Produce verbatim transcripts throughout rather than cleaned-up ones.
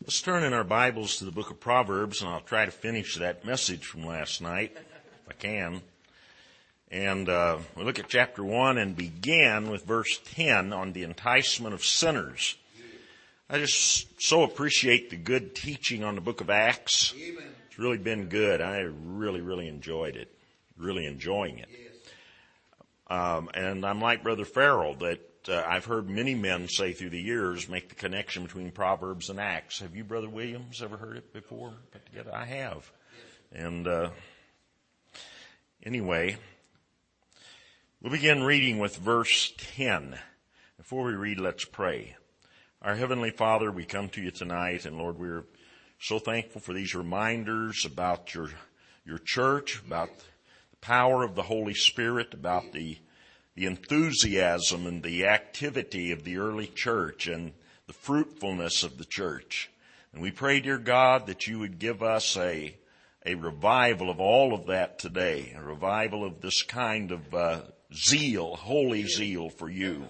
Let's turn in our Bibles to the book of Proverbs, and I'll try to finish that message from last night, if I can. And uh, we'll look at chapter one and begin with verse ten on the enticement of sinners. I just so appreciate the good teaching on the book of Acts. It's really been good. I really, really enjoyed it. Really enjoying it. Um, and I'm like Brother Farrell, that uh, I've heard many men say through the years make the connection between Proverbs and Acts. Have you, Brother Williams, ever heard it before? Put together? I have. And uh, anyway, we'll begin reading with verse ten. Before we read, let's pray. Our Heavenly Father, we come to you tonight, and Lord, we're so thankful for these reminders about your your church, about the power of the Holy Spirit, about the the enthusiasm and the activity of the early church and the fruitfulness of the church. And we pray, dear God, that you would give us a a revival of all of that today, a revival of this kind of uh, zeal, holy zeal for you.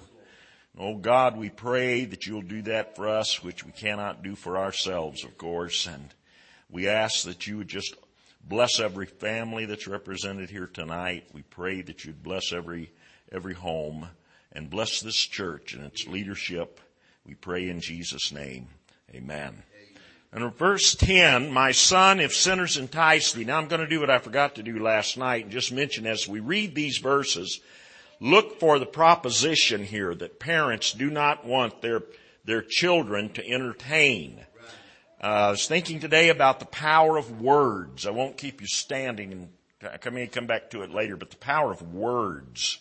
Oh God, we pray that you'll do that for us, which we cannot do for ourselves, of course. And we ask that you would just bless every family that's represented here tonight. We pray that you'd bless every every home and bless this church and its leadership. We pray in Jesus' name. Amen. And in verse ten, my son, if sinners entice thee. Now I'm going to do what I forgot to do last night and just mention as we read these verses, look for the proposition here that parents do not want their their children to entertain. Uh, I was thinking today about the power of words. I won't keep you standing, and I may come back to it later, but the power of words.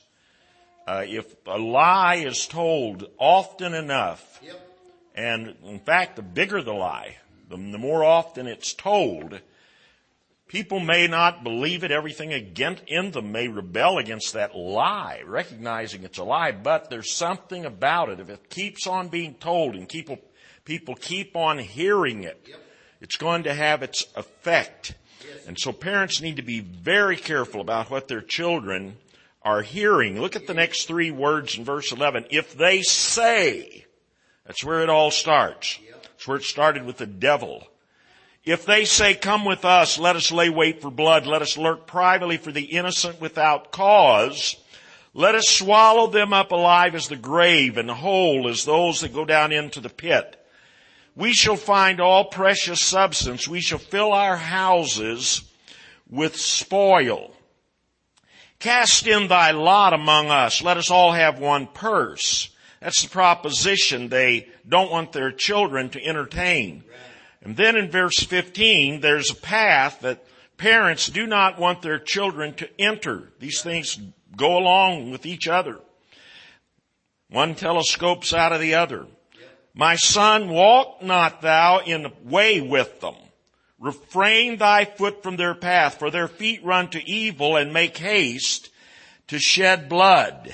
Uh, if a lie is told often enough, yep. And in fact, the bigger the lie, the, the more often it's told, people may not believe it. Everything against, in them may rebel against that lie, recognizing it's a lie, but there's something about it. If it keeps on being told and people, people keep on hearing it, yep. It's going to have its effect. Yes. And so parents need to be very careful about what their children are hearing. Look at the next three words in verse eleven. If they say, that's where it all starts. That's where it started with the devil. If they say, come with us, let us lay wait for blood, let us lurk privately for the innocent without cause, let us swallow them up alive as the grave and whole as those that go down into the pit. We shall find all precious substance. We shall fill our houses with spoil. Cast in thy lot among us. Let us all have one purse. That's the proposition they don't want their children to entertain. And then in verse fifteen, there's a path that parents do not want their children to enter. These things go along with each other. One telescopes out of the other. My son, walk not thou in the way with them. Refrain thy foot from their path, for their feet run to evil and make haste to shed blood.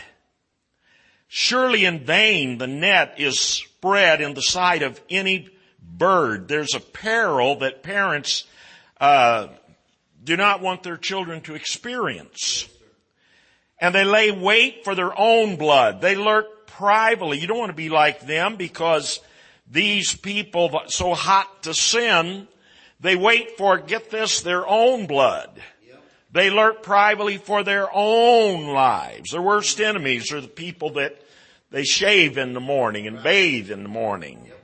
Surely in vain the net is spread in the sight of any bird. There's a peril that parents uh do not want their children to experience. And they lay wait for their own blood. They lurk privately. You don't want to be like them, because these people so hot to sin, they wait for, get this, their own blood. Yep. They lurk privately for their own lives. Their worst enemies are the people that they shave in the morning and right. bathe in the morning. Yep.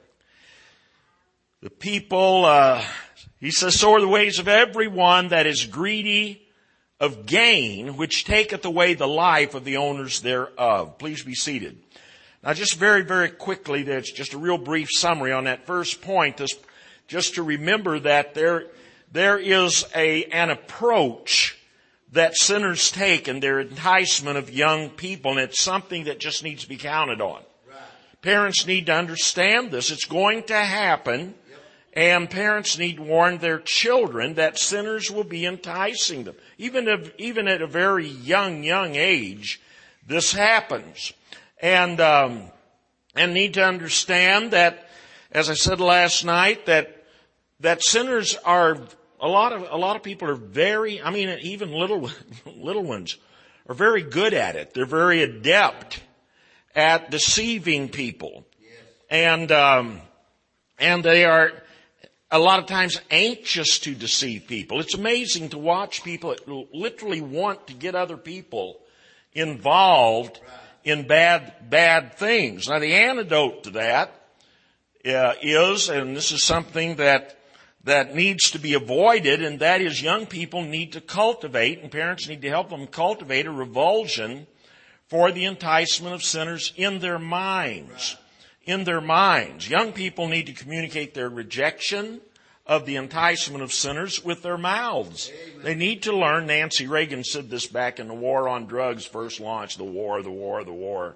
The people, uh, he says, so are the ways of everyone that is greedy of gain, which taketh away the life of the owners thereof. Please be seated. Now just very, very quickly, there's just a real brief summary on that first point. This Just to remember that there, there is a, an approach that sinners take in their enticement of young people, and it's something that just needs to be counted on. Right. Parents need to understand this. It's going to happen, yep. And parents need to warn their children that sinners will be enticing them. Even if, even at a very young, young age, this happens. And, um, and need to understand that, as I said last night, that that sinners are, a lot of a lot of people are very, I mean, even little little ones are very good at it. They're very adept at deceiving people, yes. and um, and they are a lot of times anxious to deceive people. It's amazing to watch people that literally want to get other people involved in bad, bad things. Now the antidote to that uh, is, and this is something that that needs to be avoided, and that is young people need to cultivate, and parents need to help them cultivate a revulsion for the enticement of sinners in their minds. In their minds. Young people need to communicate their rejection of the enticement of sinners with their mouths. Amen. They need to learn. Nancy Reagan said this back in the war on drugs first launched, the war, the war, the war.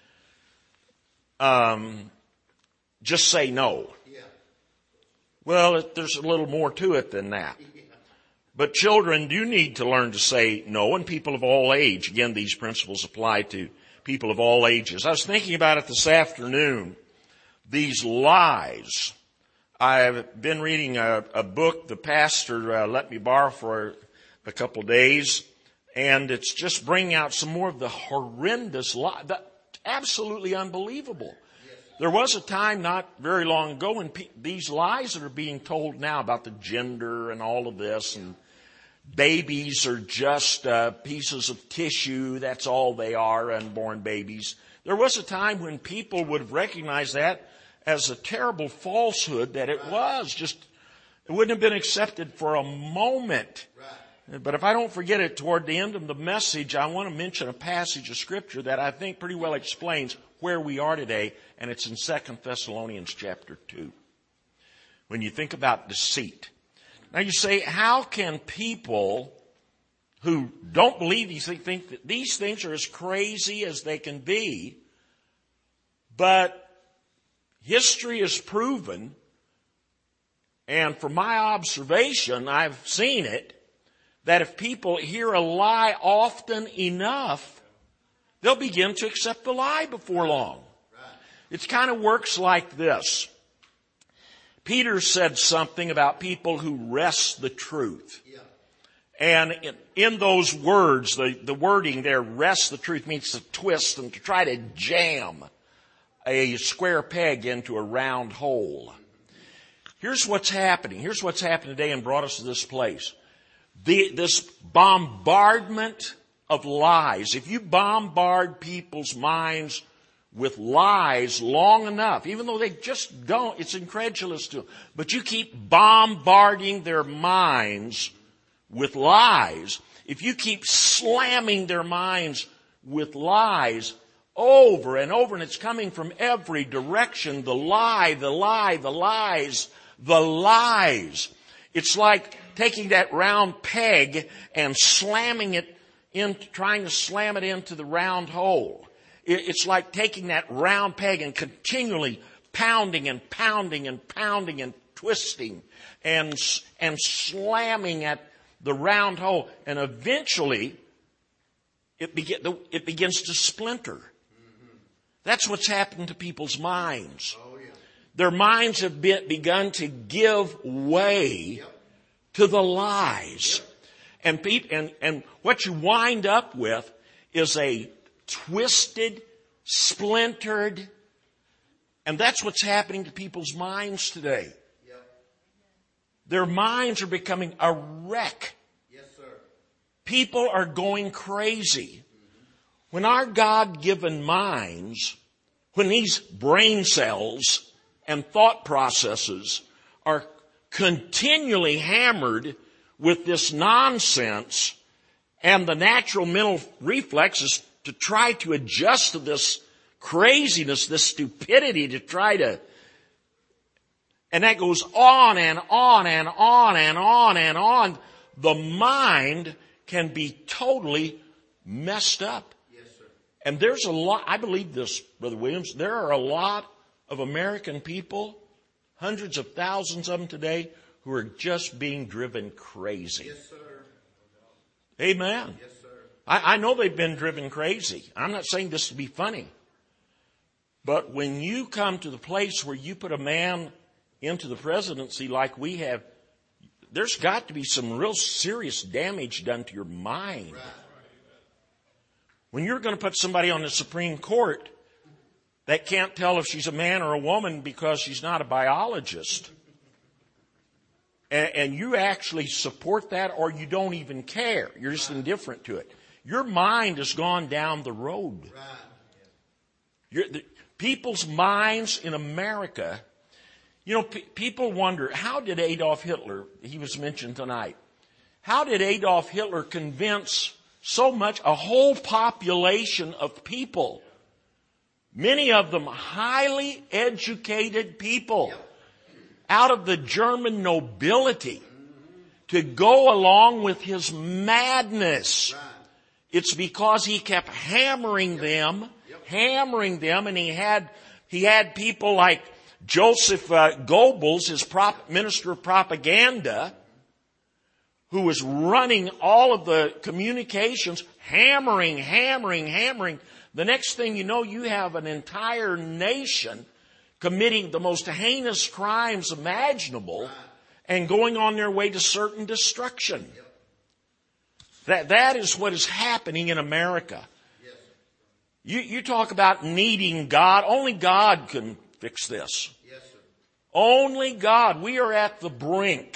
Um, just say no. Yeah. Well, there's a little more to it than that. Yeah. But children do need to learn to say no, and people of all age. Again, these principles apply to people of all ages. I was thinking about it this afternoon. These lies. I've been reading a, a book the pastor uh, let me borrow for a couple of days, and it's just bringing out some more of the horrendous lies. Absolutely unbelievable. There was a time not very long ago when pe- these lies that are being told now about the gender and all of this, and babies are just uh, pieces of tissue. That's all they are, unborn babies. There was a time when people would have recognized that as a terrible falsehood that it was. Just, it wouldn't have been accepted for a moment. But if I don't forget it toward the end of the message, I want to mention a passage of Scripture that I think pretty well explains where we are today, and it's in Second Thessalonians chapter two. When you think about deceit. Now you say, how can people who don't believe these things think that these things are as crazy as they can be? But history has proven, and from my observation, I've seen it, that if people hear a lie often enough, they'll begin to accept the lie before long. It kind of works like this. Peter said something about people who wrest the truth. Yeah. And in, in those words, the, the wording there, wrest the truth, means to twist and to try to jam a square peg into a round hole. Here's what's happening. Here's what's happened today and brought us to this place. The, this bombardment of lies. If you bombard people's minds with lies long enough, even though they just don't, it's incredulous to them, but you keep bombarding their minds with lies, if you keep slamming their minds with lies over and over, and it's coming from every direction, the lie, the lie, the lies, the lies. It's like taking that round peg and slamming it in, trying to slam it into the round hole. It's like taking that round peg and continually pounding and pounding and pounding and twisting and, and slamming at the round hole. And eventually it, begin, it begins to splinter. That's what's happened to people's minds. Oh, yeah. Their minds have been, begun to give way yep. to the lies. Yep. And, pe- and, and what you wind up with is a twisted, splintered, and that's what's happening to people's minds today. Yep. Their minds are becoming a wreck. Yes, sir. People are going crazy. When our God-given minds, when these brain cells and thought processes are continually hammered with this nonsense, and the natural mental reflex is to try to adjust to this craziness, this stupidity, to try to, and that goes on and on and on and on and on, the mind can be totally messed up. And there's a lot, I believe this, Brother Williams, there are a lot of American people, hundreds of thousands of them today, who are just being driven crazy. Yes, sir. Amen. Yes, sir. I, I know they've been driven crazy. I'm not saying this to be funny. But when you come to the place where you put a man into the presidency like we have, there's got to be some real serious damage done to your mind. Right. When you're going to put somebody on the Supreme Court that can't tell if she's a man or a woman because she's not a biologist, and, and you actually support that, or you don't even care. You're just indifferent to it. Your mind has gone down the road. You're, the, people's minds in America, you know, p- people wonder, how did Adolf Hitler, he was mentioned tonight, how did Adolf Hitler convince so much, a whole population of people, many of them highly educated people, out of the German nobility, to go along with his madness? It's because he kept hammering them, hammering them, and he had he had people like Joseph uh, Goebbels, his prop, minister of propaganda, who was running all of the communications, hammering, hammering, hammering. The next thing you know, you have an entire nation committing the most heinous crimes imaginable and going on their way to certain destruction. That, that is what is happening in America. You, you talk about needing God. Only God can fix this. Only God. We are at the brink.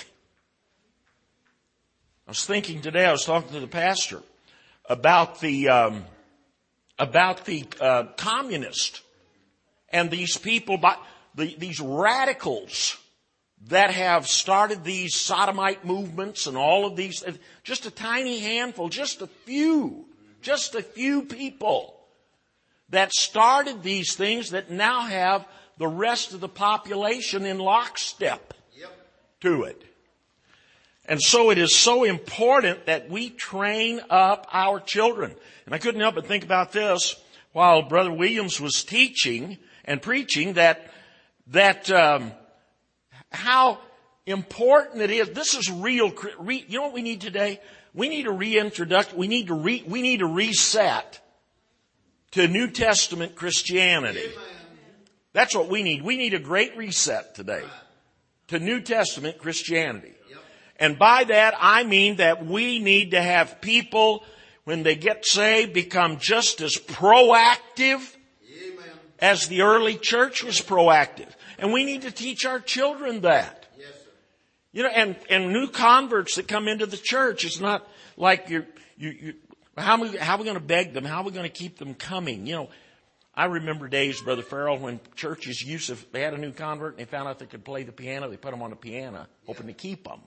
I was thinking today, I was talking to the pastor about the, um, about the, uh, communist and these people, the, these radicals that have started these sodomite movements and all of these, just a tiny handful, just a few, just a few people that started these things that now have the rest of the population in lockstep to it. And so it is so important that we train up our children. And I couldn't help but think about this while Brother Williams was teaching and preaching, that, that, um, how important it is. This is real. Re, you know what we need today? We need a reintroduction. We need to re, we need a reset to New Testament Christianity. Amen. That's what we need. We need a great reset today to New Testament Christianity. And by that, I mean that we need to have people, when they get saved, become just as proactive Amen. As the early church was proactive. And we need to teach our children that. Yes, sir. You know, and, and new converts that come into the church, it's not like you're, you, you, how are we, how are we going to beg them? How are we going to keep them coming? You know, I remember days, Brother Farrell, when churches used to, they had a new convert and they found out they could play the piano, they put them on the piano, yeah. hoping to keep them.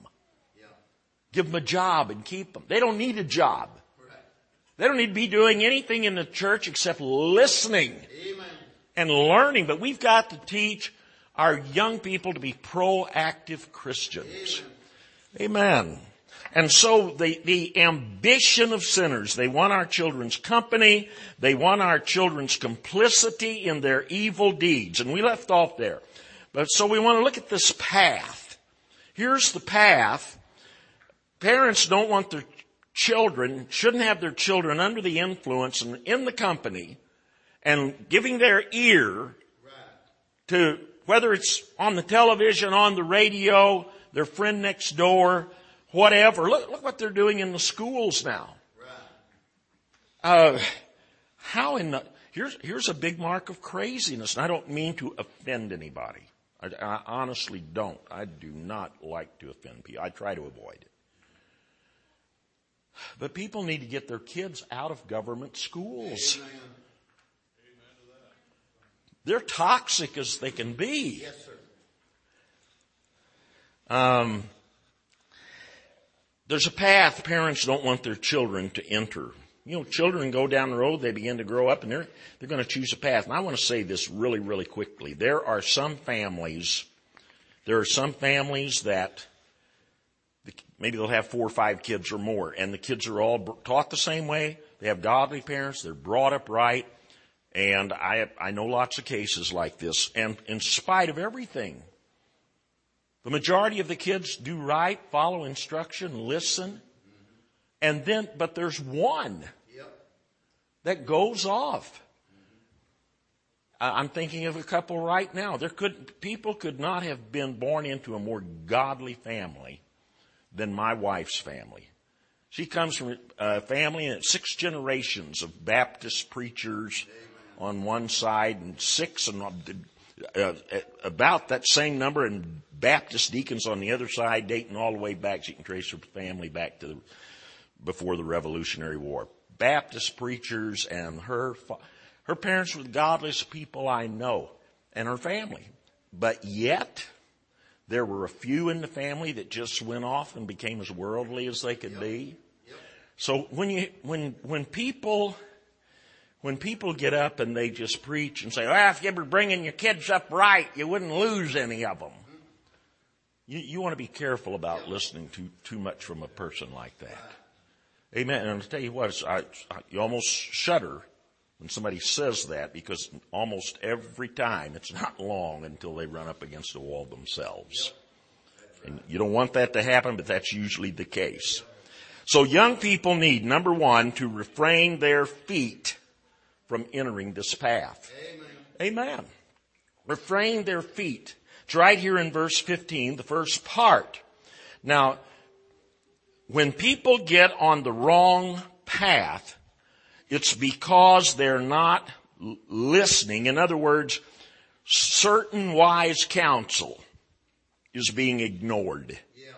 Give them a job and keep them. They don't need a job. They don't need to be doing anything in the church except listening Amen. And learning. But we've got to teach our young people to be proactive Christians. Amen. Amen. And so the, the ambition of sinners, they want our children's company. They want our children's complicity in their evil deeds. And we left off there. But so we want to look at this path. Here's the path. Parents don't want their children, shouldn't have their children under the influence and in the company and giving their ear to, whether it's on the television, on the radio, their friend next door, whatever. Look, look what they're doing in the schools now. Uh, how in the, here's, here's a big mark of craziness. And I don't mean to offend anybody. I, I honestly don't. I do not like to offend people. I try to avoid it. But people need to get their kids out of government schools. Amen. They're toxic as they can be. Yes, sir. Um, there's a path parents don't want their children to enter. You know, children go down the road, they begin to grow up, and they're they're going to choose a path. And I want to say this really, really quickly. There are some families, there are some families that maybe they'll have four or five kids or more, and the kids are all taught the same way. They have godly parents. They're brought up right. And I I know lots of cases like this. And in spite of everything, the majority of the kids do right, follow instruction, listen. And then, but there's one that goes off. I'm thinking of a couple right now. There could, people could not have been born into a more godly family than my wife's family. She comes from a family and six generations of Baptist preachers on one side and six, and uh, about that same number, and Baptist deacons on the other side, dating all the way back. So you can trace her family back to the, before the Revolutionary War. Baptist preachers, and her her parents were the godliest people I know, and her family. But yet, there were a few in the family that just went off and became as worldly as they could be. So when you when when people when people get up and they just preach and say, "Well, if you were bringing your kids up right, you wouldn't lose any of them," you, you want to be careful about listening to too much from a person like that. Amen. And I'll tell you what, I, I, you almost shudder when somebody says that, because almost every time it's not long until they run up against the wall themselves. And you don't want that to happen, but that's usually the case. So young people need, number one, to refrain their feet from entering this path. Amen. Amen. Refrain their feet. It's right here in verse fifteen, the first part. Now, when people get on the wrong path, it's because they're not l- listening. In other words, certain wise counsel is being ignored. Yeah.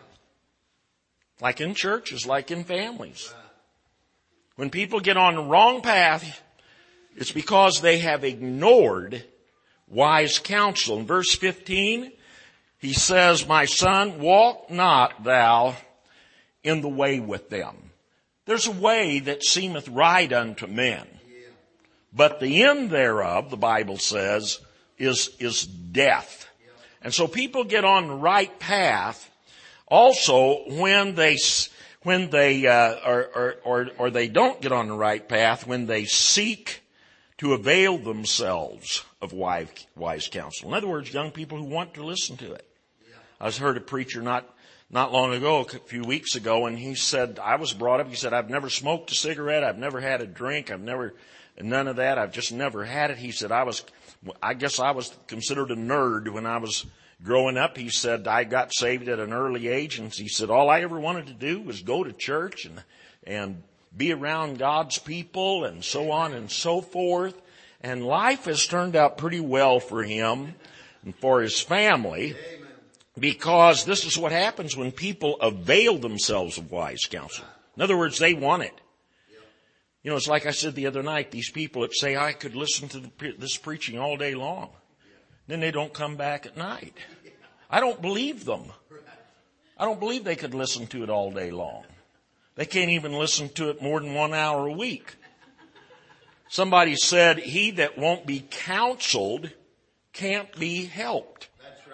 Like in churches, like in families. Right. When people get on the wrong path, it's because they have ignored wise counsel. In verse fifteen, he says, "My son, walk not thou in the way with them. There's a way that seemeth right unto men, but the end thereof," the Bible says, is, is death. And so people get on the right path also when they, when they, uh, or, or, or, or they don't get on the right path when they seek to avail themselves of wise, wise counsel. In other words, young people who want to listen to it. I was heard a preacher not Not long ago, a few weeks ago, and he said, I was brought up, he said, I've never smoked a cigarette, I've never had a drink, I've never, none of that, I've just never had it. He said, I was, I guess I was considered a nerd when I was growing up. He said, I got saved at an early age, and he said, all I ever wanted to do was go to church and, and be around God's people and so on and so forth. And life has turned out pretty well for him and for his family. Because this is what happens when people avail themselves of wise counsel. In other words, they want it. You know, it's like I said the other night, these people that say, I could listen to the, this preaching all day long. Then they don't come back at night. I don't believe them. I don't believe they could listen to it all day long. They can't even listen to it more than one hour a week. Somebody said, he that won't be counseled can't be helped.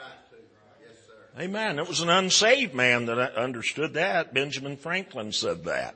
Amen. It was an unsaved man that understood that. Benjamin Franklin said that.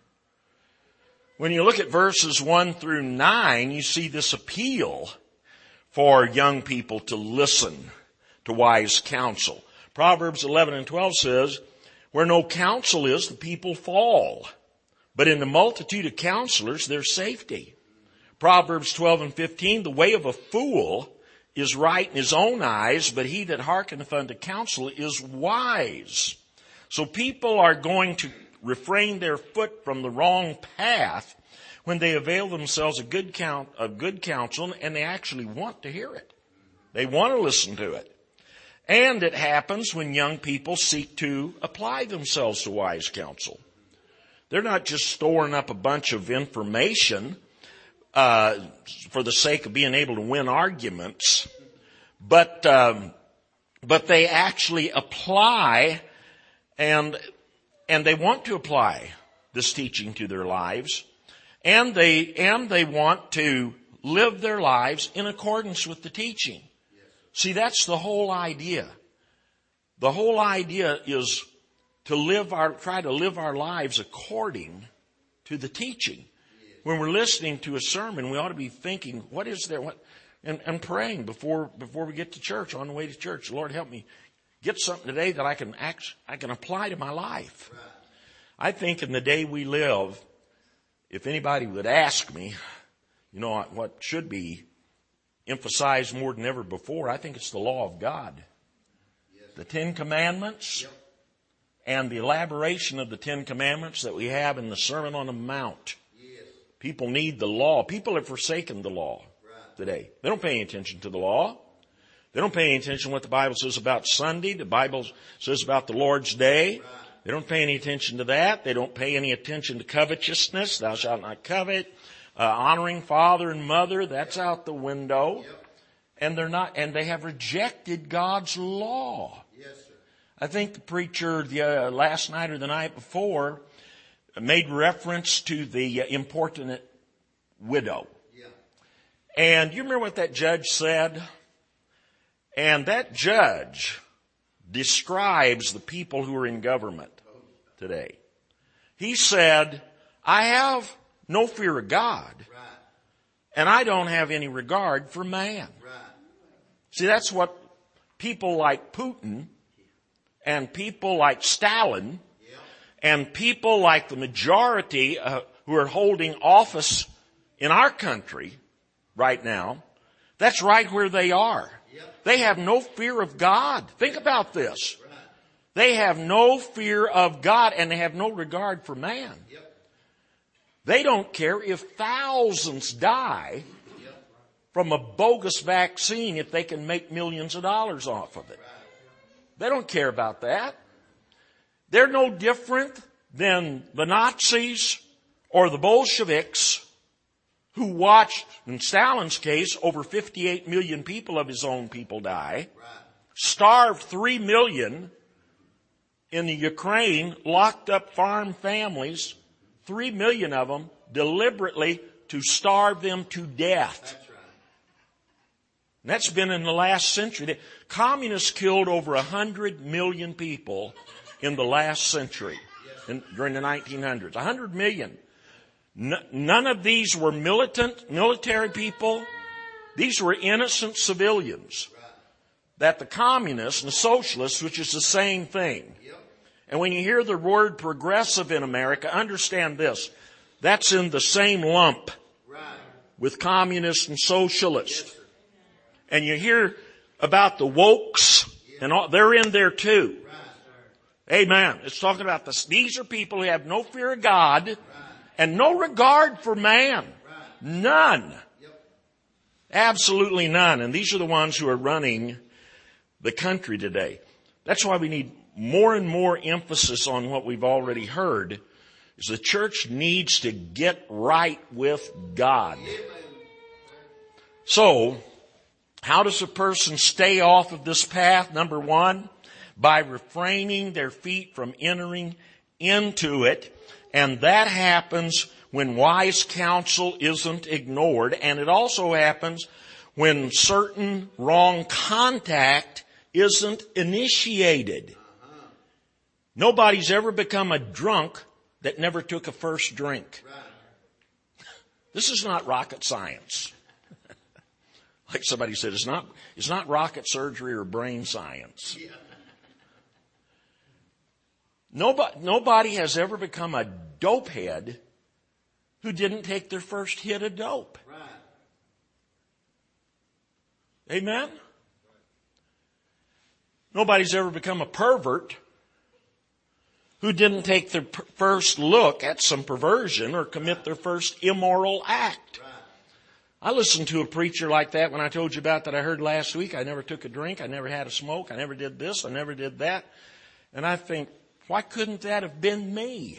When you look at verses one through nine, you see this appeal for young people to listen to wise counsel. Proverbs eleven and twelve says, where no counsel is, the people fall. But in the multitude of counselors, there's safety. Proverbs twelve and fifteen, the way of a fool is right in his own eyes, but he that hearkeneth unto counsel is wise. So people are going to refrain their foot from the wrong path when they avail themselves of good count, of good counsel, and they actually want to hear it. They want to listen to it. And it happens when young people seek to apply themselves to wise counsel. They're not just storing up a bunch of information Uh, for the sake of being able to win arguments, but um, but they actually apply, and and they want to apply this teaching to their lives, and they and they want to live their lives in accordance with the teaching. See, that's the whole idea. The whole idea is to live our try to live our lives according to the teaching. When we're listening to a sermon, we ought to be thinking, what is there? What, and, and praying before before we get to church, on the way to church. Lord, help me get something today that I can act, I can apply to my life. I think in the day we live, if anybody would ask me, you know, what should be emphasized more than ever before, I think it's the law of God. The Ten Commandments, yep, and the elaboration of the Ten Commandments that we have in the Sermon on the Mount. People need the law. People have forsaken the law today. They don't pay any attention to the law. They don't pay any attention to what the Bible says about Sunday. The Bible says about the Lord's Day. They don't pay any attention to that. They don't pay any attention to covetousness. Thou shalt not covet. Uh, honoring father and mother, that's out the window. And they're not, and they have rejected God's law. Yes, sir. I think the preacher the uh, last night or the night before made reference to the uh, importunate widow. Yeah. And you remember what that judge said? And that judge describes the people who are in government today. He said, I have no fear of God, Right. and I don't have any regard for man. Right. See, that's what people like Putin and people like Stalin Yeah. and people like the majority uh, who are holding office in our country right now, that's right where they are. Yep. They have no fear of God. Think about this. Right. They have no fear of God, and they have no regard for man. Yep. They don't care if thousands die Yep. from a bogus vaccine if they can make millions of dollars off of it. They don't care about that. They're no different than the Nazis or the Bolsheviks who watched, in Stalin's case, over fifty-eight million people of his own people die, Right. starved three million in the Ukraine, locked up farm families, three million of them deliberately to starve them to death. That's right. And that's been in the last century. The communists killed over a hundred million people in the last century, in, during the nineteen hundreds. A hundred million. N- none of these were militant, military people. These were innocent civilians that the communists and the socialists, which is the same thing. Yep. And when you hear the word progressive in America, understand this. That's in the same lump Right. with communists and socialists. Yes, sir. And you hear about the wokes, and all, they're in there too. Right. Amen. It's talking about this. These are people who have no fear of God Right. and no regard for man. Right. None. Yep. Absolutely none. And these are the ones who are running the country today. That's why we need more and more emphasis on what we've already heard, is the church needs to get right with God. Amen. So, how does a person stay off of this path? Number one, by refraining their feet from entering into it. And that happens when wise counsel isn't ignored. And it also happens when certain wrong contact isn't initiated. Uh-huh. Nobody's ever become a drunk that never took a first drink. Right. This is not rocket science. Like somebody said, it's not, it's not rocket surgery or brain science. Yeah. Nobody, nobody has ever become a dope head who didn't take their first hit of dope. Right. Amen? Nobody's ever become a pervert who didn't take their per- first look at some perversion or commit their first immoral act. Right. I listened to a preacher like that when I told you about that I heard last week. I never took a drink. I never had a smoke. I never did this. I never did that. And I think, why couldn't that have been me?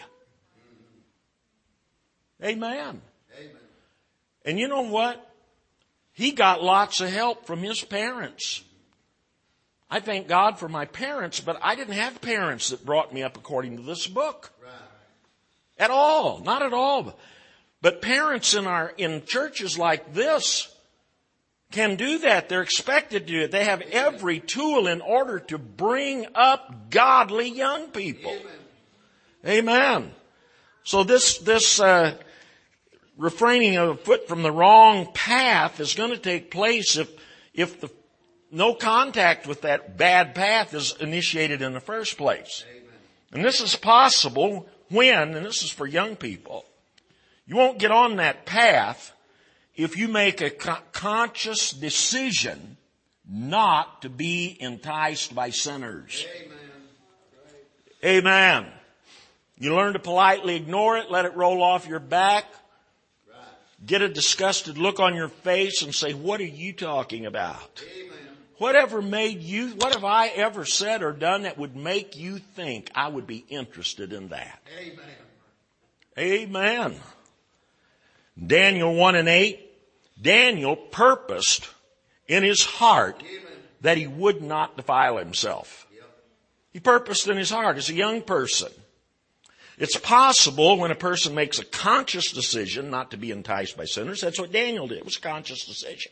Amen. Amen. And you know what? He got lots of help from his parents. I thank God for my parents, but I didn't have parents that brought me up according to this book. Right. At all. Not at all. But parents in our, in churches like this can do that. They're expected to do it. They have every tool in order to bring up godly young people. Amen. Amen. So this, this, uh, refraining of a foot from the wrong path is going to take place if, if the, no contact with that bad path is initiated in the first place. Amen. And this is possible when, and this is for young people, you won't get on that path if you make a co- conscious decision not to be enticed by sinners. Amen. Amen. You learn to politely ignore it, let it roll off your back, Right. get a disgusted look on your face and say, what are you talking about? Amen. Whatever made you, what have I ever said or done that would make you think I would be interested in that? Amen. Amen. Daniel one and eight, Daniel purposed in his heart Amen. that he would not defile himself. Yep. He purposed in his heart as a young person. It's possible when a person makes a conscious decision not to be enticed by sinners. That's what Daniel did. It was a conscious decision.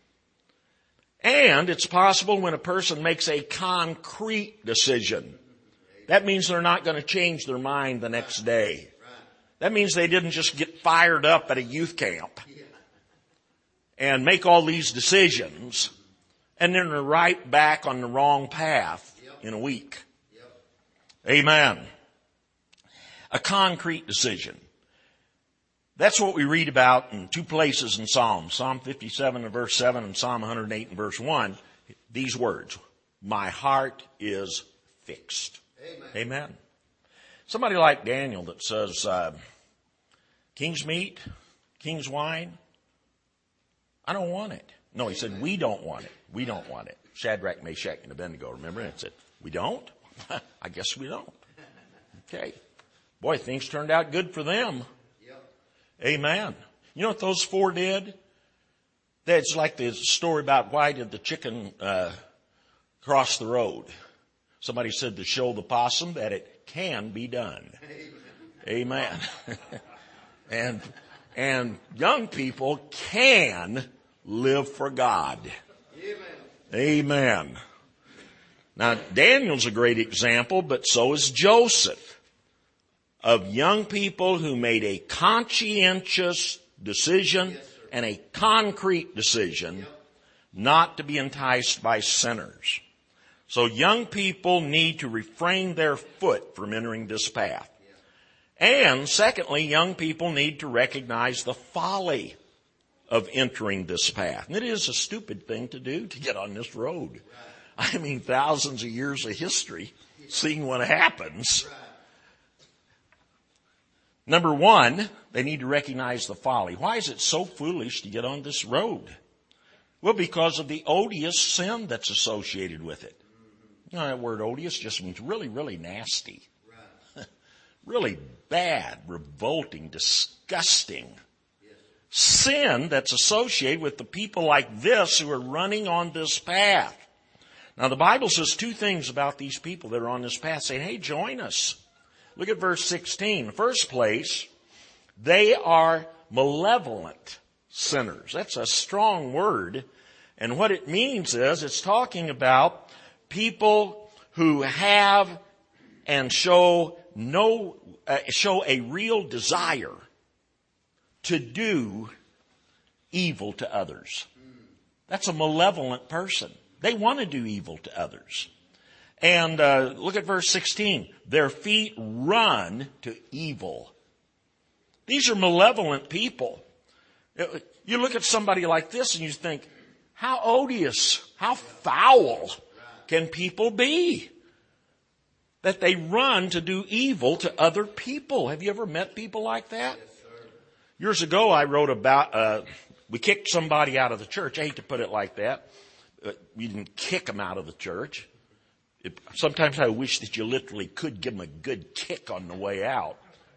And it's possible when a person makes a concrete decision. That means they're not going to change their mind the next day. That means they didn't just get fired up at a youth camp and make all these decisions and then they're right back on the wrong path in a week. Amen. A concrete decision. That's what we read about in two places in Psalms. Psalm fifty-seven and verse seven and Psalm one hundred eight and verse one. These words, my heart is fixed. Amen. Amen. Somebody like Daniel that says, uh, king's meat, king's wine, I don't want it. No, he said, we don't want it. We don't want it. Shadrach, Meshach, and Abednego, remember? And said, we don't? I guess we don't. Okay. Boy, things turned out good for them. Yep. Amen. You know what those four did? That's like the story about why did the chicken uh, cross the road. Somebody said to show the possum that it can be done. Amen. and and young people can live for God. Amen. Amen. Now, Daniel's a great example, but so is Joseph, of young people who made a conscientious decision Yes, and a concrete decision Yep. not to be enticed by sinners. So young people need to refrain their foot from entering this path. And secondly, young people need to recognize the folly of entering this path. And it is a stupid thing to do to get on this road. I mean, thousands of years of history, seeing what happens. Number one, they need to recognize the folly. Why is it so foolish to get on this road? Well, because of the odious sin that's associated with it. You know, that word odious just means really, really nasty. Really bad, revolting, disgusting. Sin that's associated with the people like this who are running on this path. Now, the Bible says two things about these people that are on this path, saying, hey, join us. Look at verse sixteen. In the first place, they are malevolent sinners. That's a strong word. And what it means is it's talking about people who have and show no, uh, show a real desire to do evil to others. That's a malevolent person. They want to do evil to others. And uh, look at verse sixteen. Their feet run to evil. These are malevolent people. You look at somebody like this and you think, how odious, how foul can people be? That they run to do evil to other people. Have you ever met people like that? Yes, sir. Years ago, I wrote about, uh, we kicked somebody out of the church. I hate to put it like that. Uh, we didn't kick them out of the church. It, sometimes I wish that you literally could give them a good kick on the way out.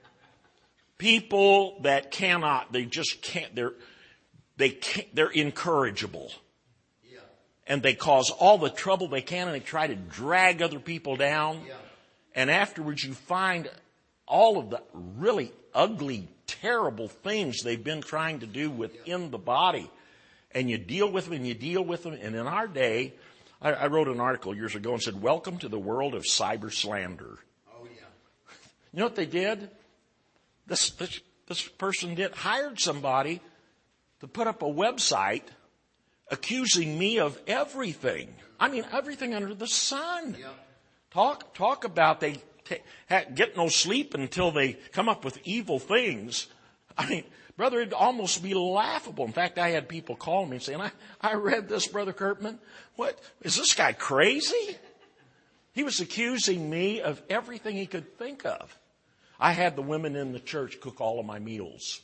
People that cannot, they just can't, they're, they can't, they're incorrigible. Yeah. And they cause all the trouble they can and they try to drag other people down. Yeah. And afterwards you find all of the really ugly, terrible things they've been trying to do within the body. And you deal with them and you deal with them. And in our day, I, I wrote an article years ago and said, welcome to the world of cyber slander. Oh, yeah. You know what they did? This, this, this person did, hired somebody to put up a website accusing me of everything. I mean, everything under the sun. Yeah. Talk, talk about they t- ha- get no sleep until they come up with evil things. I mean, brother, it'd almost be laughable. In fact, I had people call me saying, I, I read this, Brother Kurtman. What, is this guy crazy? He was accusing me of everything he could think of. I had the women in the church cook all of my meals.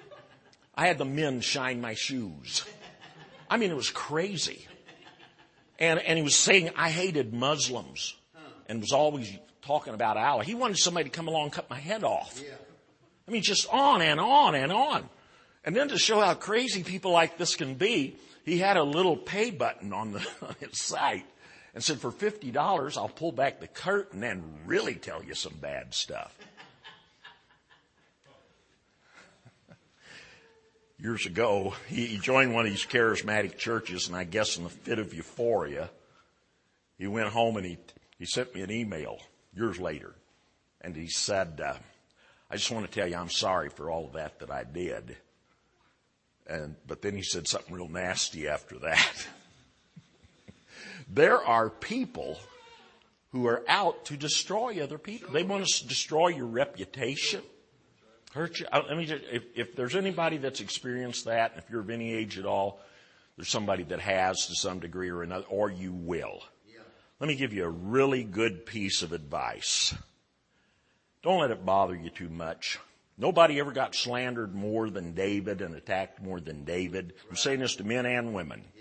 I had the men shine my shoes. I mean, it was crazy. And, and he was saying, I hated Muslims, and was always talking about Allah. He wanted somebody to come along and cut my head off. Yeah. I mean, just on and on and on. And then to show how crazy people like this can be, he had a little pay button on, the, on his site and said, for fifty dollars, I'll pull back the curtain and really tell you some bad stuff. Years ago, he, he joined one of these charismatic churches, and I guess in a fit of euphoria, he went home and he, he sent me an email years later. And he said, uh, I just want to tell you I'm sorry for all of that that I did. And, but then he said something real nasty after that. There are people who are out to destroy other people. They want to destroy your reputation, hurt you. I mean, if, if there's anybody that's experienced that, if you're of any age at all, there's somebody that has to some degree or another, or you will. Yeah. Let me give you a really good piece of advice. Don't let it bother you too much. Nobody ever got slandered more than David and attacked more than David. I'm saying this to men and women. Yeah.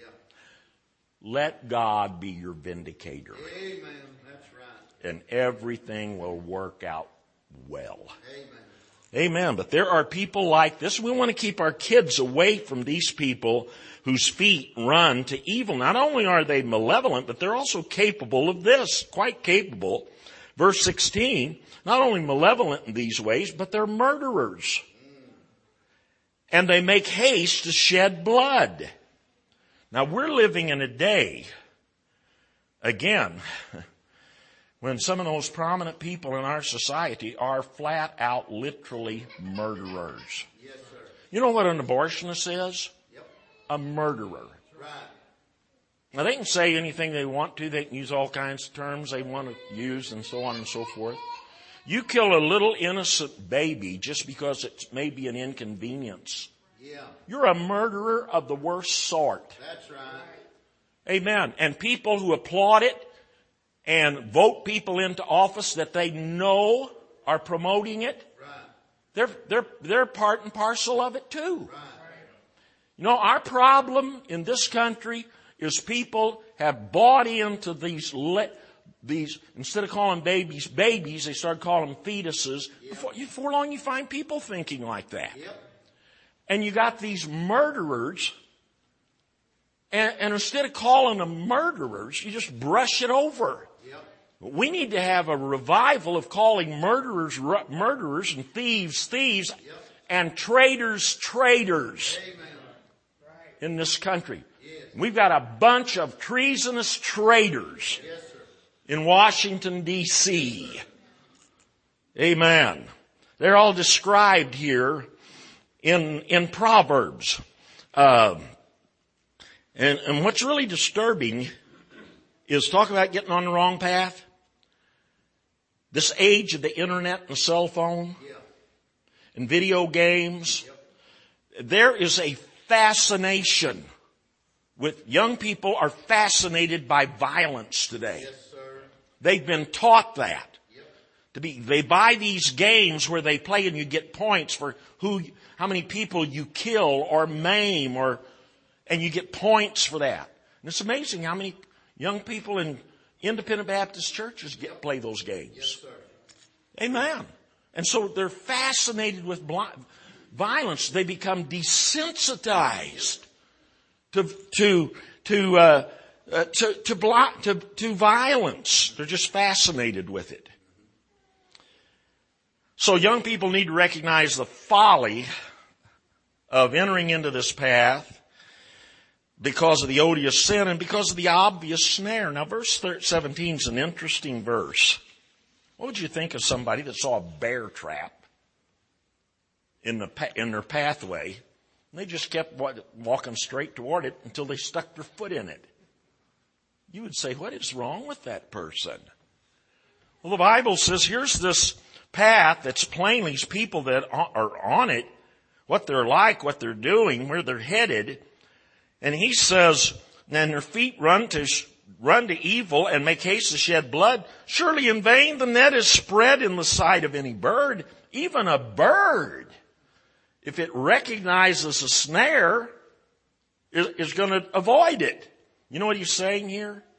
Let God be your vindicator. Amen. That's right. And everything will work out well. Amen. Amen. But there are people like this. We want to keep our kids away from these people whose feet run to evil. Not only are they malevolent, but they're also capable of this, quite capable. Verse sixteen, not only malevolent in these ways, but they're murderers. And they make haste to shed blood. Now, we're living in a day, again, when some of the most prominent people in our society are flat out literally murderers. Yes, sir. You know what an abortionist is? Yep. A murderer. Right. Now, they can say anything they want to. They can use all kinds of terms they want to use and so on and so forth. You kill a little innocent baby just because it's maybe an inconvenience. Yeah. You're a murderer of the worst sort. That's right. Amen. And people who applaud it and vote people into office that they know are promoting it, Right. they're, they're, they're part and parcel of it too. Right. You know, our problem in this country is people have bought into these, le- these instead of calling babies babies, they start calling them fetuses. Yep. Before, before long you find people thinking like that. Yep. And you got these murderers, and, and instead of calling them murderers, you just brush it over. Yep. We need to have a revival of calling murderers ru- murderers and thieves thieves Yep. and traitors traitors Amen. in this country. Yes. We've got a bunch of treasonous traitors Yes, sir. in Washington, D C Amen. They're all described here in in Proverbs. Uh, and, and what's really disturbing is talk about getting on the wrong path. This age of the internet and the cell phone Yeah. and video games, there is a fascination with young people are fascinated by violence today. Yes, sir. They've been taught that. Yep. To be, they buy these games where they play and you get points for who, how many people you kill or maim, or, and you get points for that. And it's amazing how many young people in independent Baptist churches get play those games. Yes, sir. Amen. And so they're fascinated with bl- violence. They become desensitized to to to uh, uh, to to, blo- to to violence. They're just fascinated with it. So young people need to recognize the folly of entering into this path because of the odious sin and because of the obvious snare. Now, verse seventeen is an interesting verse. What would you think of somebody that saw a bear trap in the in their pathway, and they just kept walking straight toward it until they stuck their foot in it? You would say, what is wrong with that person? Well, the Bible says here's this path that's plainly these people that are on it, what they're like, what they're doing, where they're headed. And he says, and their feet run to run to evil and make haste to shed blood. Surely in vain the net is spread in the sight of any bird. Even a bird, if it recognizes a snare, is, is going to avoid it. You know what he's saying here?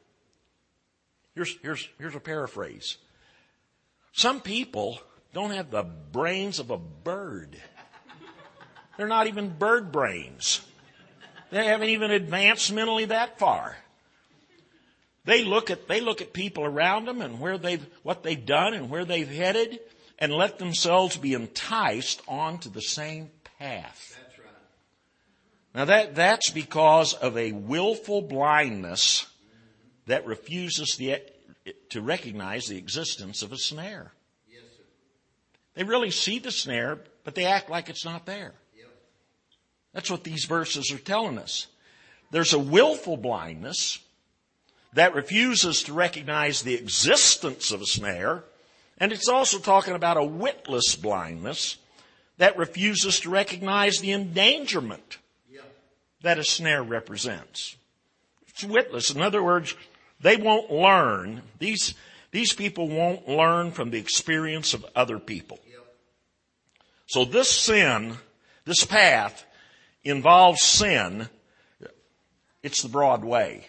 Here's, here's, here's a paraphrase. Some people don't have the brains of a bird. They're not even bird brains. They haven't even advanced mentally that far. They look at, they look at people around them and where they've, what they've done and where they've headed and let themselves be enticed onto the same path. That's right. Now that, that's because of a willful blindness that refuses the, to recognize the existence of a snare. Yes, sir. They really see the snare, but they act like it's not there. Yep. That's what these verses are telling us. There's a willful blindness that refuses to recognize the existence of a snare, and it's also talking about a witless blindness that refuses to recognize the endangerment Yep. that a snare represents. It's witless. In other words, they won't learn. These, these people won't learn from the experience of other people. Yep. So this sin, this path, involves sin. It's the broad way.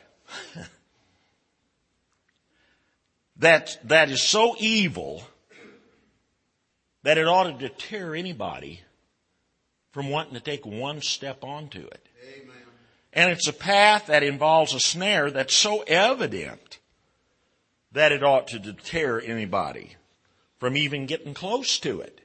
that, that is so evil that it ought to deter anybody from wanting to take one step onto it. Amen. And it's a path that involves a snare that's so evident that it ought to deter anybody from even getting close to it.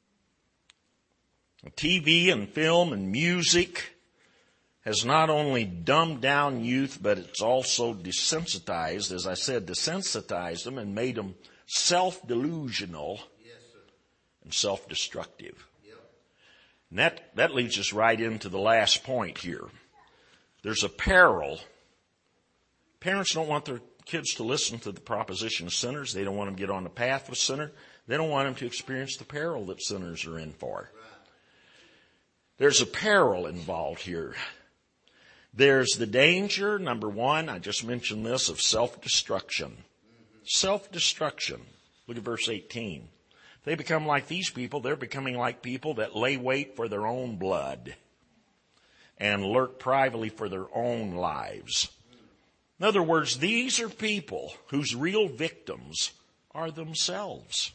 T V and film and music has not only dumbed down youth, but it's also desensitized, as I said, desensitized them and made them self-delusional Yes, sir. and self-destructive. Yep. And that, that leads us right into the last point here. There's a peril. Parents don't want their kids to listen to the proposition of sinners. They don't want them to get on the path of a sinner. They don't want them to experience the peril that sinners are in for. Right. There's a peril involved here. There's the danger, number one, I just mentioned this, of self-destruction. Mm-hmm. Self-destruction. Look at verse eighteen. If they become like these people, they're becoming like people that lay wait for their own blood and lurk privately for their own lives. In other words, these are people whose real victims are themselves.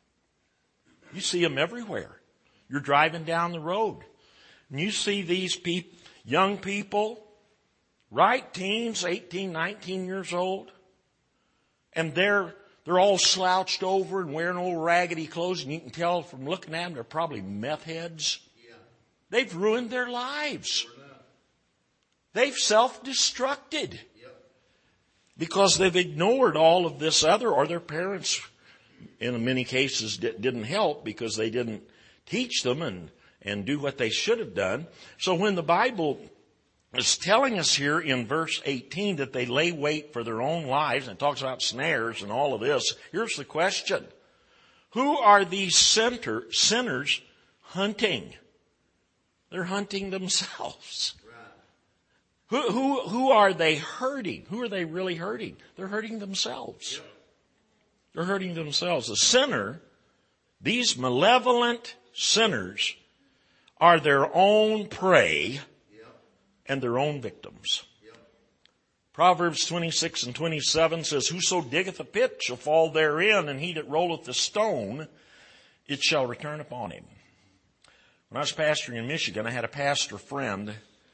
You see them everywhere. You're driving down the road and you see these people, young people, right? Teens, eighteen, nineteen years old. And they're, they're all slouched over and wearing old raggedy clothes. And you can tell from looking at them, they're probably meth heads. Yeah. They've ruined their lives. They've self-destructed. Yep. Because they've ignored all of this other, or their parents, in many cases, didn't help because they didn't teach them and, and do what they should have done. So when the Bible is telling us here in verse eighteen that they lay wait for their own lives, and it talks about snares and all of this, here's the question. Who are these center, sinners hunting? They're hunting themselves. Who, who, who are they hurting? Who are they really hurting? They're hurting themselves. Yep. They're hurting themselves. The sinner, these malevolent sinners, are their own prey Yep. and their own victims. Yep. Proverbs twenty-six and twenty-seven says, whoso diggeth a pit shall fall therein, and he that rolleth the stone, it shall return upon him. When I was pastoring in Michigan, I had a pastor friend.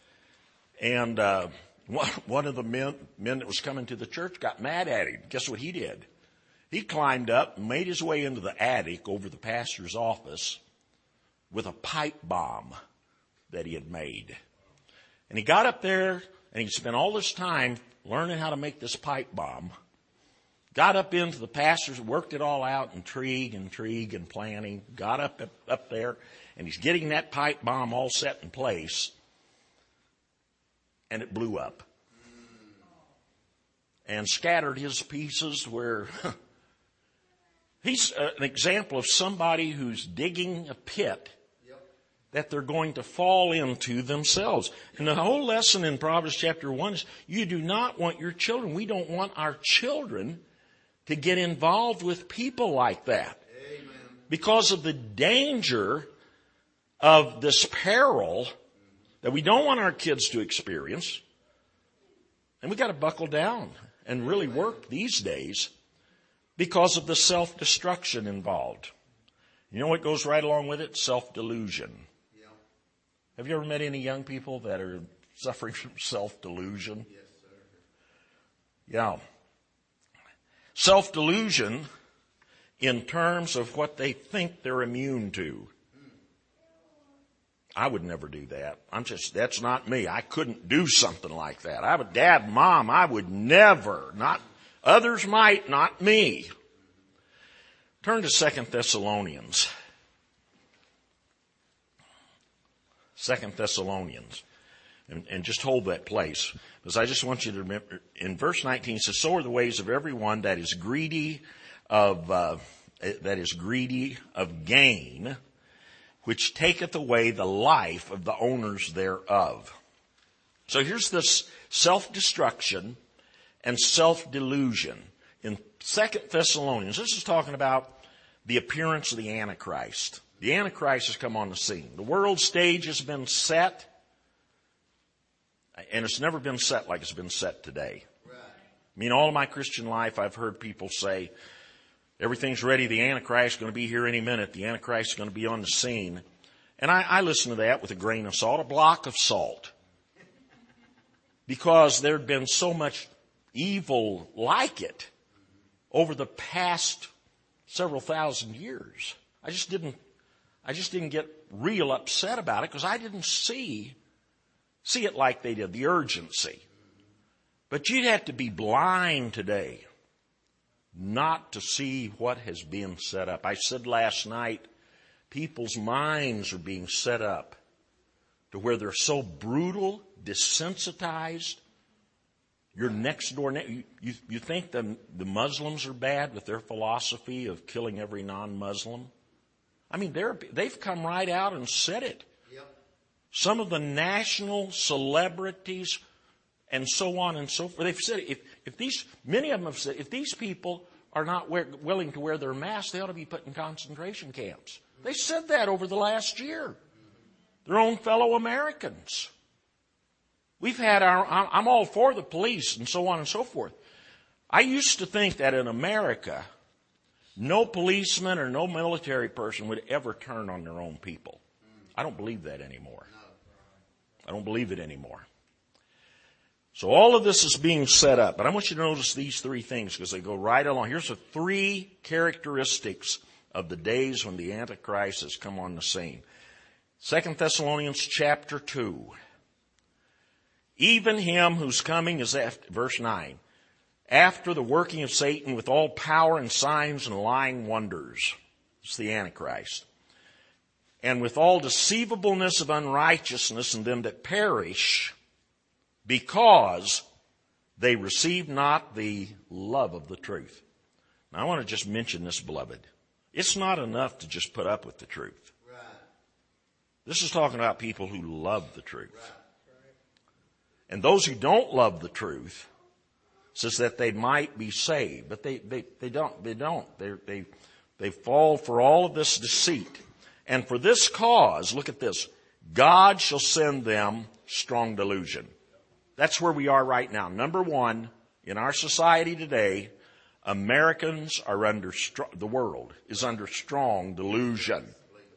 And uh, one of the men, men that was coming to the church got mad at him. Guess what he did? He climbed up and made his way into the attic over the pastor's office with a pipe bomb that he had made. And he got up there and he spent all this time learning how to make this pipe bomb. Got up into the pastor's, worked it all out, intrigue, intrigue, and planning. Got up, up up there, and he's getting that pipe bomb all set in place. And it blew up and scattered his pieces where he's an example of somebody who's digging a pit that they're going to fall into themselves. And the whole lesson in Proverbs chapter one is you do not want your children, we don't want our children to get involved with people like that. Amen. Because of the danger of this peril that we don't want our kids to experience. And we got to buckle down and really work these days because of the self-destruction involved. You know what goes right along with it? Self-delusion. Yeah. Have you ever met any young people that are suffering from self-delusion? Yes, sir. Yeah. Self-delusion in terms of what they think they're immune to. I would never do that. I'm just, that's not me. I couldn't do something like that. I would, Dad, Mom, I would never, not, others might, not me. Turn to Second Thessalonians. Second Thessalonians. And, and just hold that place. Because I just want you to remember, in verse nineteen, it says, so are the ways of everyone that is greedy of, uh, that is greedy of gain, which taketh away the life of the owners thereof. So here's this self-destruction and self-delusion. In Second Thessalonians, this is talking about the appearance of the Antichrist. The Antichrist has come on the scene. The world stage has been set, and it's never been set like it's been set today. Right. I mean, all of my Christian life, I've heard people say, everything's ready, the Antichrist is going to be here any minute, the Antichrist is going to be on the scene. And I, I listen to that with a grain of salt, a block of salt. Because there had been so much evil like it over the past several thousand years. I just didn't, I just didn't get real upset about it because I didn't see, see it like they did, the urgency. But you'd have to be blind today not to see what has been set up. I said last night, people's minds are being set up to where they're so brutal, desensitized. Your next door, you, you, you think the, the Muslims are bad with their philosophy of killing every non-Muslim? I mean, they're, they've come right out and said it. Yep. Some of the national celebrities and so on and so forth, they've said, if, if these, many of them have said, if these people are not wear, willing to wear their masks, they ought to be put in concentration camps. They said that over the last year. Their own fellow Americans. We've had our, I'm all for the police and so on and so forth. I used to think that in America, no policeman or no military person would ever turn on their own people. I don't believe that anymore. I don't believe it anymore. So all of this is being set up. But I want you to notice these three things because they go right along. Here's the three characteristics of the days when the Antichrist has come on the scene. Second Thessalonians chapter two. Even him whose coming is after, verse nine, after the working of Satan with all power and signs and lying wonders. It's the Antichrist. And with all deceivableness of unrighteousness in them that perish, because they receive not the love of the truth. Now I want to just mention this, beloved. It's not enough to just put up with the truth. Right. This is talking about people who love the truth. Right. And those who don't love the truth says that they might be saved, but they, they, they don't, they don't. They, they, they fall for all of this deceit. And for this cause, look at this, God shall send them strong delusion. That's where we are right now. Number one, in our society today, Americans are under, the world is under strong delusion.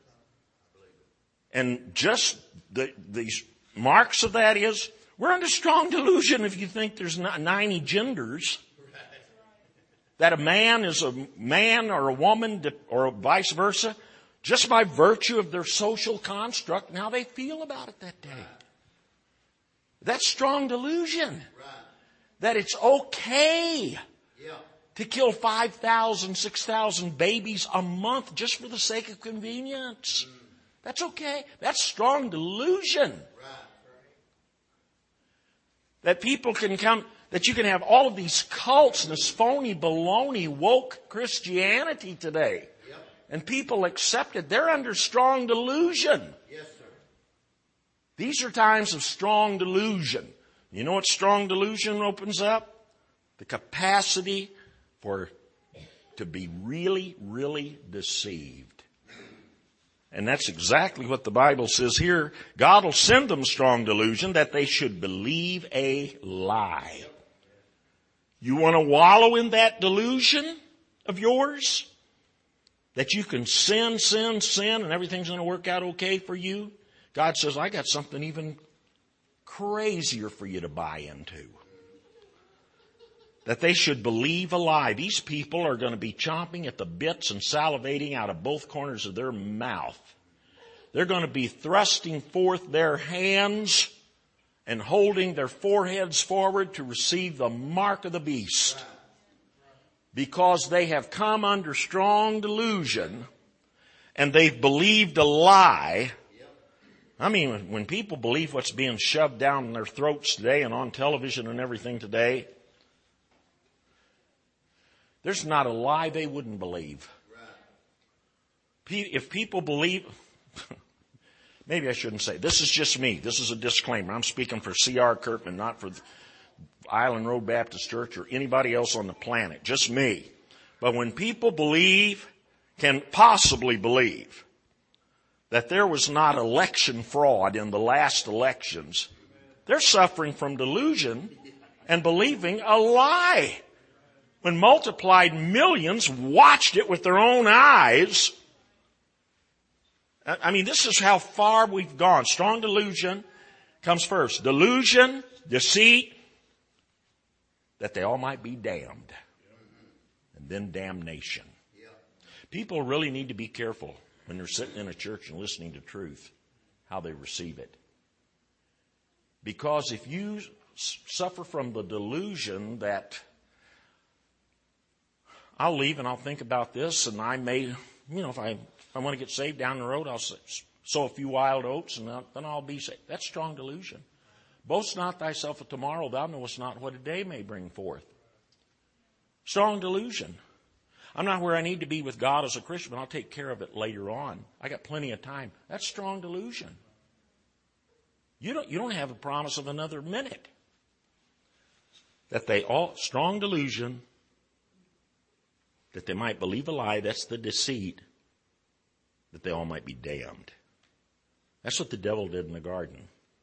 And just the, these marks of that is, we're under strong delusion if you think there's ninety genders. That a man is a man or a woman or vice versa, just by virtue of their social construct and how they feel about it that day. That's strong delusion. That it's okay to kill five thousand, six thousand babies a month just for the sake of convenience. That's okay. That's strong delusion. That people can come, that you can have all of these cults and this phony, baloney, woke Christianity today. Yep. And people accept it. They're under strong delusion. Yes, sir. These are times of strong delusion. You know what strong delusion opens up? The capacity for, to be really, really deceived. And that's exactly what the Bible says here. God will send them strong delusion that they should believe a lie. You want to wallow in that delusion of yours? That you can sin, sin, sin, and everything's going to work out okay for you? God says, I got something even crazier for you to buy into. That they should believe a lie. These people are going to be chomping at the bits and salivating out of both corners of their mouth. They're going to be thrusting forth their hands and holding their foreheads forward to receive the mark of the beast. Because they have come under strong delusion and they've believed a lie. I mean, when people believe what's being shoved down their throats today and on television and everything today, there's not a lie they wouldn't believe. If people believe, maybe I shouldn't say, this is just me. This is a disclaimer. I'm speaking for C R Kirkman, not for Island Road Baptist Church or anybody else on the planet. Just me. But when people believe, can possibly believe, that there was not election fraud in the last elections, they're suffering from delusion and believing a lie. When multiplied millions watched it with their own eyes. I mean, this is how far we've gone. Strong delusion comes first. Delusion, deceit, that they all might be damned. And then damnation. People really need to be careful when they're sitting in a church and listening to truth, how they receive it. Because if you suffer from the delusion that I'll leave and I'll think about this, and I may, you know, if I if I want to get saved down the road, I'll sow a few wild oats and then I'll be saved. That's strong delusion. Boast not thyself of tomorrow, thou knowest not what a day may bring forth. Strong delusion. I'm not where I need to be with God as a Christian, but I'll take care of it later on. I got plenty of time. That's strong delusion. You don't, you don't have a promise of another minute. That they all, strong delusion, that they might believe a lie, that's the deceit, that they all might be damned. That's what the devil did in the garden.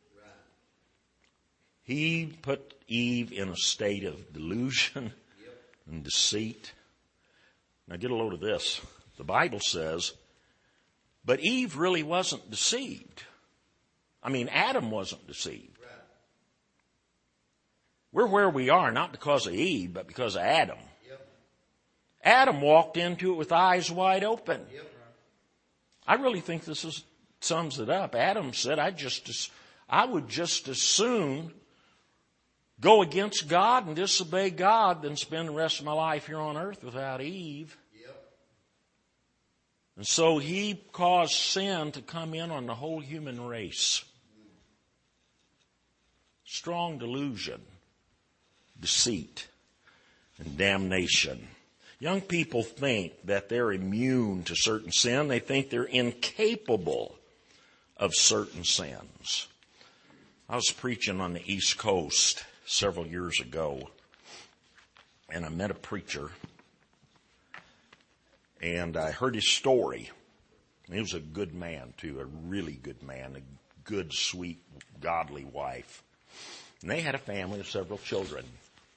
He put Eve in a state of delusion and deceit. Now get a load of this. The Bible says, but Eve really wasn't deceived. I mean, Adam wasn't deceived. We're where we are, not because of Eve, but because of Adam. Adam walked into it with eyes wide open. I really think this is, sums it up. Adam said, I just, I would just as soon go against God and disobey God than spend the rest of my life here on earth without Eve. Yep. And so he caused sin to come in on the whole human race. Strong delusion, deceit, and damnation. Young people think that they're immune to certain sin. They think they're incapable of certain sins. I was preaching on the East Coast several years ago, and I met a preacher, and I heard his story. He was a good man, too, a really good man, a good, sweet, godly wife. And they had a family of several children.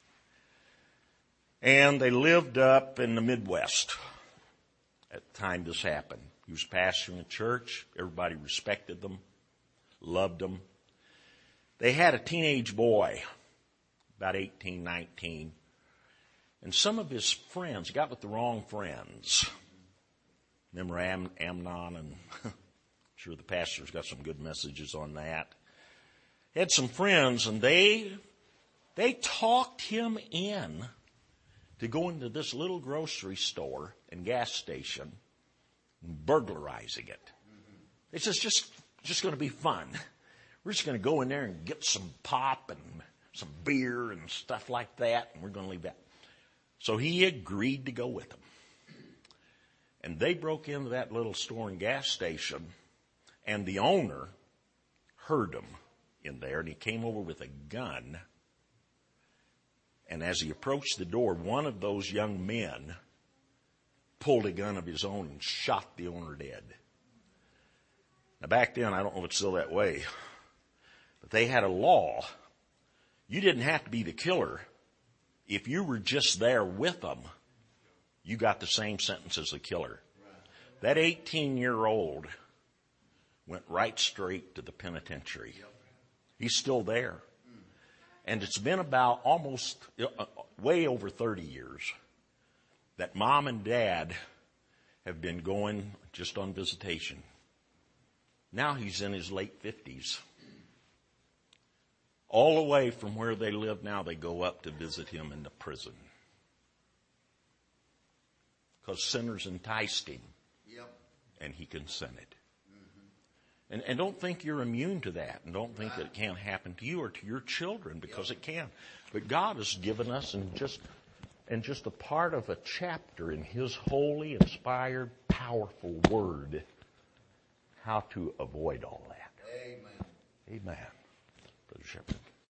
And they lived up in the Midwest at the time this happened. He was pastoring a church. Everybody respected them, loved them. They had a teenage boy, about eighteen, nineteen. And some of his friends got with the wrong friends. Remember Am- Amnon? And I'm sure the pastor's got some good messages on that. He had some friends, and they they talked him in to go into this little grocery store and gas station and burglarizing it. It's just, just, just going to be fun. We're just going to go in there and get some pop and some beer and stuff like that, and we're going to leave that. So he agreed to go with them. And they broke into that little store and gas station, and the owner heard them in there, and he came over with a gun. And as he approached the door, one of those young men pulled a gun of his own and shot the owner dead. Now back then, I don't know if it's still that way, but they had a law. You didn't have to be the killer If you were just there with them, you got the same sentence as the killer. That eighteen-year-old went right straight to the penitentiary. He's still there. And it's been about almost uh, way over thirty years that mom and dad have been going just on visitation. Now he's in his late fifties. All the way from where they live now, they go up to visit him in the prison. Because sinners enticed him. Yep. And he consented. Mm-hmm. And, and don't think you're immune to that. And don't think right. that it can't happen to you or to your children, because yep. it can. But God has given us, and just, and just a part of a chapter in His holy, inspired, powerful Word, how to avoid all that. Amen. Amen. Brother Shepherd.